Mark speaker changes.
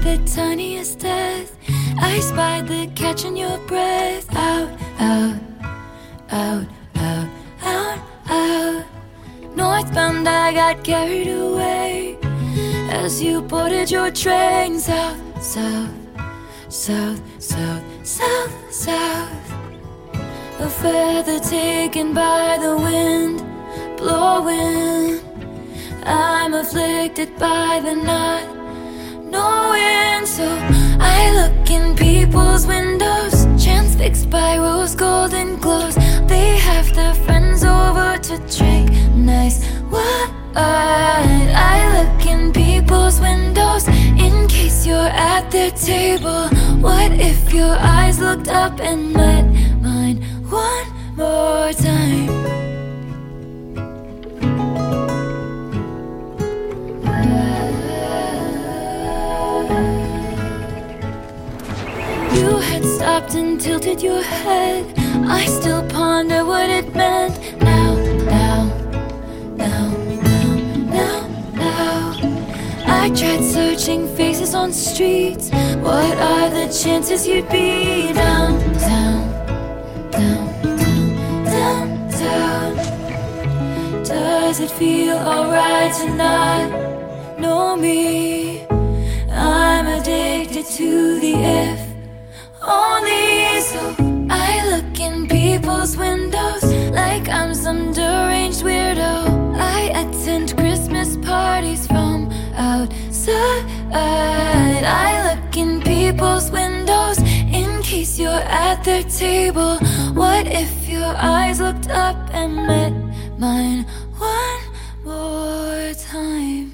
Speaker 1: the tiniest death. I spied the catch in your breath. Out, out, out, out, out, out. Northbound I got carried away as you boarded your train. South, south, south, south, south, south. A feather taken by the wind blowing. I'm afflicted by the not knowing. So I look in people's windows, chance fixed by rose golden glows. They have their friends over to drink nice wine. I look in people's windows in case you're at their table. What if your eyes looked up and met mine one more time? You had stopped and tilted your head. I still ponder what it meant. Now, now, now, now, now, now. I tried searching faces on streets. What are the chances you'd be down, down, down, down, down, down? Does it feel alright to not know me? I'm addicted to the if only. So I look in people's windows like I'm some deranged weirdo. I attend Christmas parties from outside. I look in people's windows in case you're at their table. What if your eyes looked up and met mine one more time?